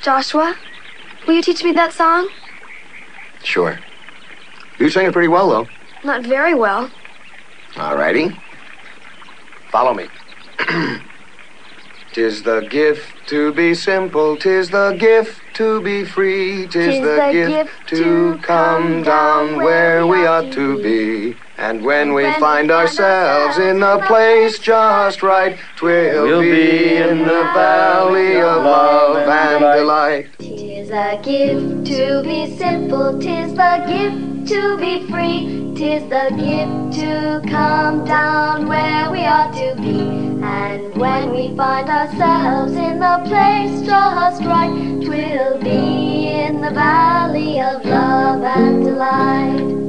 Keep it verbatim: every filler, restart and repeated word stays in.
Joshua, will you teach me that song? Sure. You sing it pretty well, though. Not very well. All righty. Follow me. 'Tis the gift to be simple, 'tis the gift to be free, 'tis the gift to come down where we ought to be. And when we find ourselves in the place just right, 'twill be in the valley of love and delight. 'Tis a gift to be simple, 'tis the gift to be free, 'tis the gift to come down where we ought to be. And when we find ourselves in the place just right, 'twill be in the valley of love and delight.